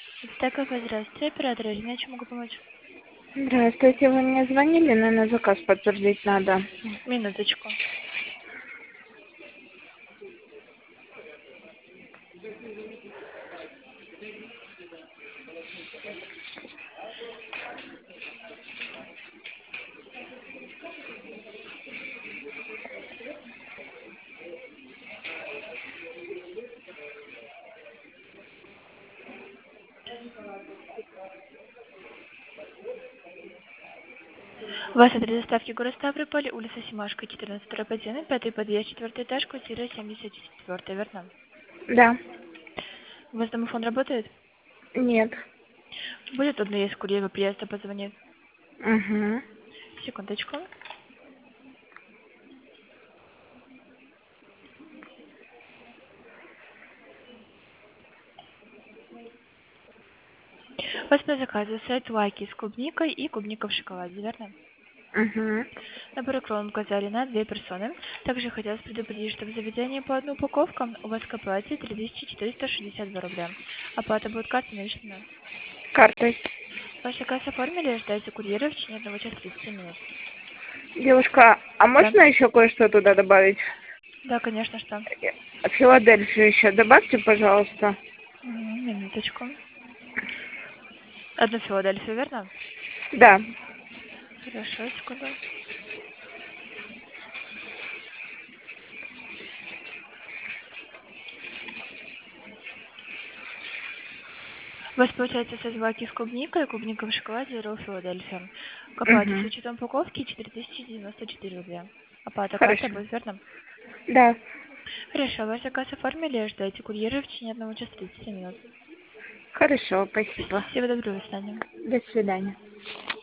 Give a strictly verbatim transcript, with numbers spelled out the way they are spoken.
Так, здравствуйте, оператор Ирина, чем могу помочь? Здравствуйте, вы мне звонили, наверное, заказ подтвердить надо. Минуточку. У вас адрес доставки город Ставрополь, улица Семашко, четырнадцать, дробь один, пятый подъезд, четвертый этаж, квартира семьдесят четыре, верно? Да. У вас домофон работает? Нет. Будет удобно, если курьер приезда позвонит. Угу. Секундочку. У вас по заказу сет лаки с клубникой и клубника в шоколаде, верно? Угу. Набор крон указали на две персоны. Также хотелось предупредить, что в заведении по одной упаковке у вас к оплате три тысячи четыреста шестьдесят два рубля. Оплата будет картой наличными. Картой. Ваш заказ оформили, ожидайте курьера в течение одного часа тридцати минут. Девушка, а Да. можно еще кое-что туда добавить? Да, конечно, что. Э, Филадельфию еще добавьте, пожалуйста. Мгм, минуточку. Одну Филадельфию, верно? Да. Хорошо, секунду. У вас получается созваки с клубникой, клубника в шоколаде и ролл Филадельфия. К оплате с Угу. учетом упаковки четыре тысячи девяносто четыре рубля. Оплата карта Хорошо. будет, верно? Да. Хорошо, ваш заказ оформили, ожидайте курьера в течение одного часа тридцати минут. Хорошо, спасибо. Всего доброго, до свидания. До свидания.